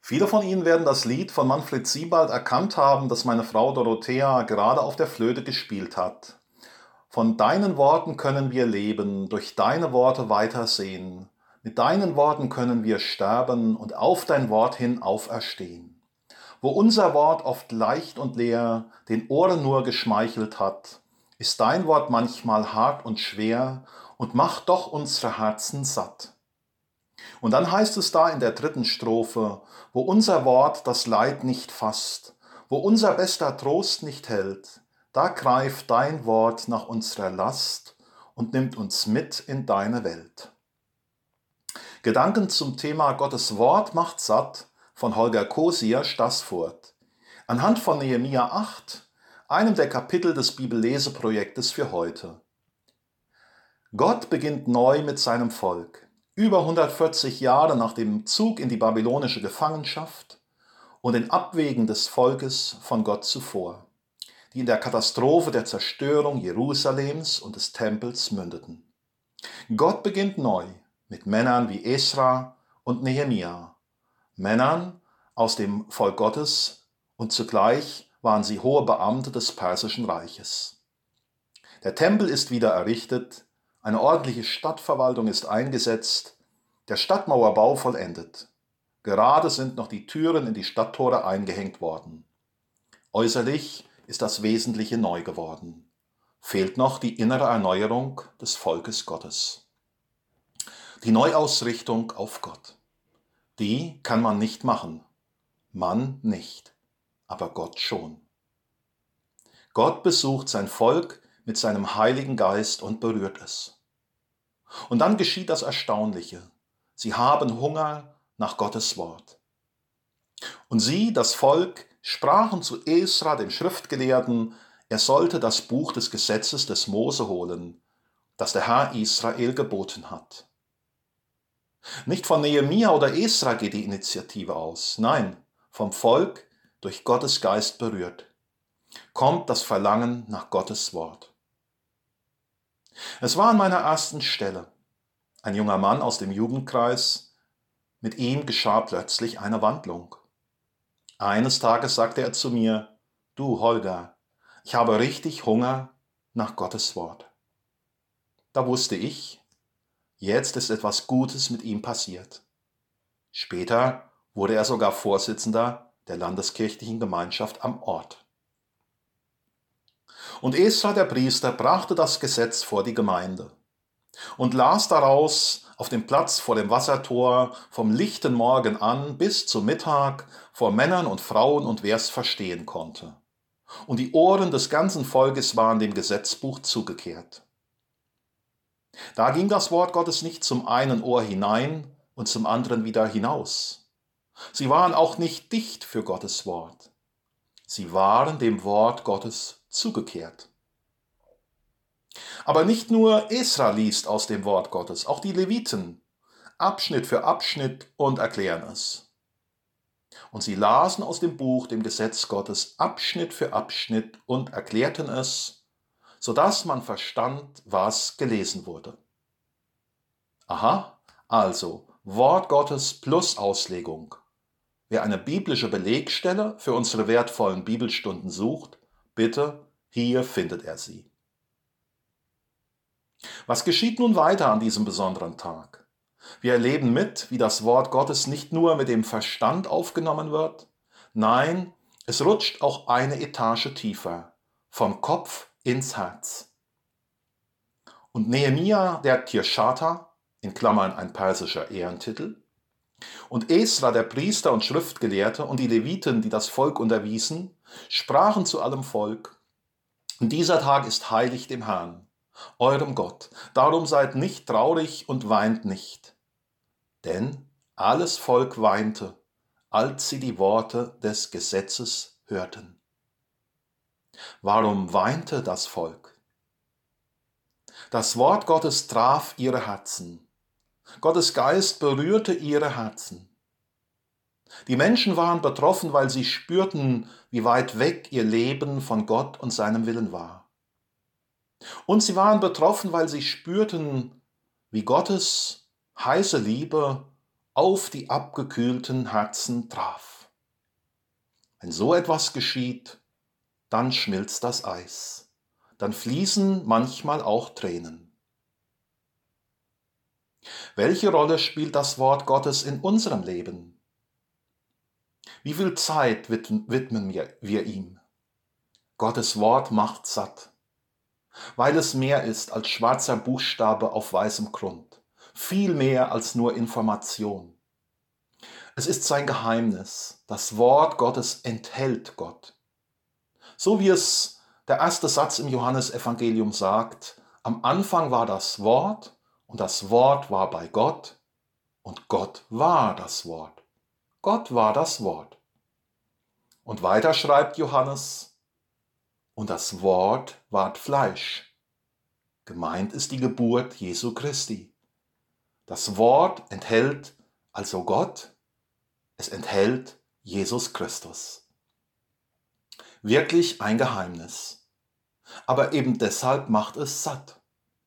Viele von Ihnen werden das Lied von Manfred Siebald erkannt haben, das meine Frau Dorothea gerade auf der Flöte gespielt hat. Von deinen Worten können wir leben, durch deine Worte weitersehen. Mit deinen Worten können wir sterben und auf dein Wort hin auferstehen. Wo unser Wort oft leicht und leer den Ohren nur geschmeichelt hat, ist dein Wort manchmal hart und schwer und macht doch unsere Herzen satt. Und dann heißt es da in der dritten Strophe, wo unser Wort das Leid nicht fasst, wo unser bester Trost nicht hält, da greift dein Wort nach unserer Last und nimmt uns mit in deine Welt. Gedanken zum Thema Gottes Wort macht satt von Holger Kosier, Staßfurt. Anhand von Nehemia 8, einem der Kapitel des Bibelleseprojektes für heute. Gott beginnt neu mit seinem Volk. Über 140 Jahre nach dem Zug in die babylonische Gefangenschaft und den Abwegen des Volkes von Gott zuvor, die in der Katastrophe der Zerstörung Jerusalems und des Tempels mündeten. Gott beginnt neu mit Männern wie Esra und Nehemia, Männern aus dem Volk Gottes, und zugleich waren sie hohe Beamte des Persischen Reiches. Der Tempel ist wieder errichtet, eine ordentliche Stadtverwaltung ist eingesetzt, der Stadtmauerbau vollendet. Gerade sind noch die Türen in die Stadttore eingehängt worden. Äußerlich ist das Wesentliche neu geworden. Fehlt noch die innere Erneuerung des Volkes Gottes. Die Neuausrichtung auf Gott. Die kann man nicht machen. Man nicht, aber Gott schon. Gott besucht sein Volk mit seinem Heiligen Geist und berührt es. Und dann geschieht das Erstaunliche. Sie haben Hunger nach Gottes Wort. Und sie, das Volk, sprachen zu Esra, dem Schriftgelehrten, er sollte das Buch des Gesetzes des Mose holen, das der Herr Israel geboten hat. Nicht von Nehemia oder Esra geht die Initiative aus, nein, vom Volk durch Gottes Geist berührt, kommt das Verlangen nach Gottes Wort. Es war an meiner ersten Stelle. Ein junger Mann aus dem Jugendkreis, mit ihm geschah plötzlich eine Wandlung. Eines Tages sagte er zu mir, du Holger, ich habe richtig Hunger nach Gottes Wort. Da wusste ich, jetzt ist etwas Gutes mit ihm passiert. Später wurde er sogar Vorsitzender der landeskirchlichen Gemeinschaft am Ort. Und Esra, der Priester, brachte das Gesetz vor die Gemeinde und las daraus auf dem Platz vor dem Wassertor vom lichten Morgen an bis zum Mittag vor Männern und Frauen und wer es verstehen konnte. Und die Ohren des ganzen Volkes waren dem Gesetzbuch zugekehrt. Da ging das Wort Gottes nicht zum einen Ohr hinein und zum anderen wieder hinaus. Sie waren auch nicht dicht für Gottes Wort. Sie waren dem Wort Gottes zugekehrt. Aber nicht nur Esra liest aus dem Wort Gottes, auch die Leviten, Abschnitt für Abschnitt, und erklären es. Und sie lasen aus dem Buch, dem Gesetz Gottes, Abschnitt für Abschnitt und erklärten es, sodass man verstand, was gelesen wurde. Aha, also Wort Gottes plus Auslegung. Wer eine biblische Belegstelle für unsere wertvollen Bibelstunden sucht, bitte, hier findet er sie. Was geschieht nun weiter an diesem besonderen Tag? Wir erleben mit, wie das Wort Gottes nicht nur mit dem Verstand aufgenommen wird, nein, es rutscht auch eine Etage tiefer, vom Kopf ins Herz. Und Nehemia, der Tirschata, in Klammern ein persischer Ehrentitel, und Esra, der Priester und Schriftgelehrte, und die Leviten, die das Volk unterwiesen, sprachen zu allem Volk: Und dieser Tag ist heilig dem Herrn, eurem Gott. Darum seid nicht traurig und weint nicht. Denn alles Volk weinte, als sie die Worte des Gesetzes hörten. Warum weinte das Volk? Das Wort Gottes traf ihre Herzen. Gottes Geist berührte ihre Herzen. Die Menschen waren betroffen, weil sie spürten, wie weit weg ihr Leben von Gott und seinem Willen war. Und sie waren betroffen, weil sie spürten, wie Gottes heiße Liebe auf die abgekühlten Herzen traf. Wenn so etwas geschieht, dann schmilzt das Eis, dann fließen manchmal auch Tränen. Welche Rolle spielt das Wort Gottes in unserem Leben? Wie viel Zeit widmen wir ihm? Gottes Wort macht satt, weil es mehr ist als schwarzer Buchstabe auf weißem Grund, viel mehr als nur Information. Es ist sein Geheimnis, das Wort Gottes enthält Gott. So wie es der erste Satz im Johannesevangelium sagt, am Anfang war das Wort und das Wort war bei Gott und Gott war das Wort. Gott war das Wort. Und weiter schreibt Johannes, und das Wort ward Fleisch. Gemeint ist die Geburt Jesu Christi. Das Wort enthält also Gott, es enthält Jesus Christus. Wirklich ein Geheimnis. Aber eben deshalb macht es satt.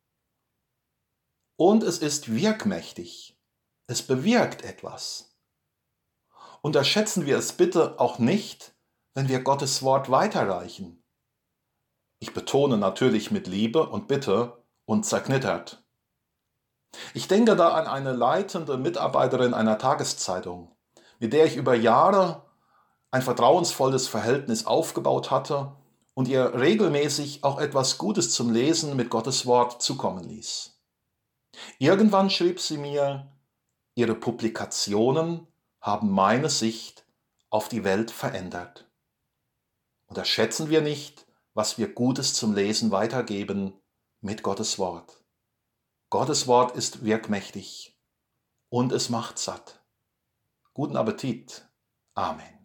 Und es ist wirkmächtig. Es bewirkt etwas. Unterschätzen wir es bitte auch nicht, wenn wir Gottes Wort weiterreichen. Ich betone natürlich mit Liebe und Bitte und zerknittert. Ich denke da an eine leitende Mitarbeiterin einer Tageszeitung, mit der ich über Jahre ein vertrauensvolles Verhältnis aufgebaut hatte und ihr regelmäßig auch etwas Gutes zum Lesen mit Gottes Wort zukommen ließ. Irgendwann schrieb sie mir, ihre Publikationen haben meine Sicht auf die Welt verändert. Unterschätzen wir nicht, was wir Gutes zum Lesen weitergeben mit Gottes Wort. Gottes Wort ist wirkmächtig und es macht satt. Guten Appetit. Amen.